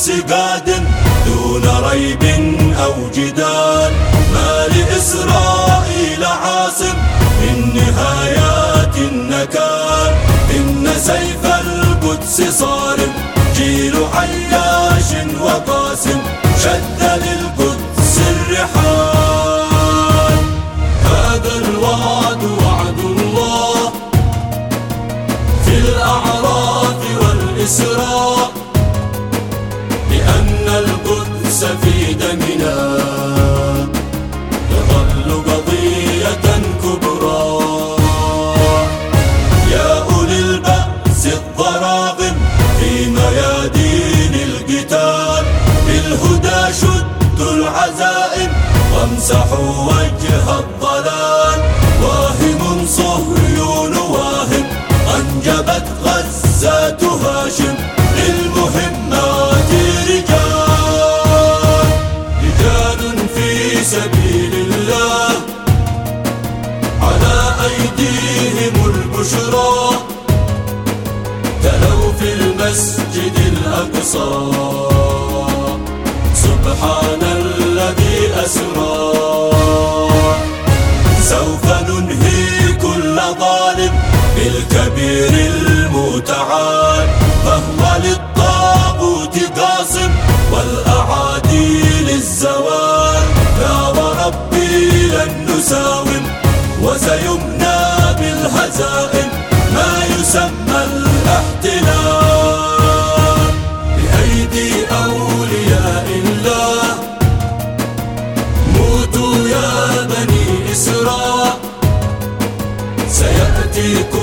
القدس قادم دون ريب أو جدال. ما لإسرائيل عاصم من نهايات النكال. إن سيف القدس صارم جيل عياش وقاسم شد للقدس الرحال. هذا الوعد وعد الله في الأعراف والإسراء، لأن القدس في دمنا يظل قضية كبرى. يا أولي البأس الضراغم في ميادين القتال، بالهدى شدوا العزائم وامسحوا وجه الضلال. واهم صهيون واهم أنجبت غزات هاشم للمهمات رجال. رجال في سبيل الله على أيديهم البشرى، تلوا في المسجد الأقصى سبحان الذي أسرى. سوف ننهي كل ظالم بالكبير المتعال، فهو للطاغوت قاصم والأعادي للزوال. لا وربي لن نساوم وسيمنى بالهزائم ما يسمى الاحتلال. بأيدي أولياء الله موتوا يا بني إسراء، سيأتيكم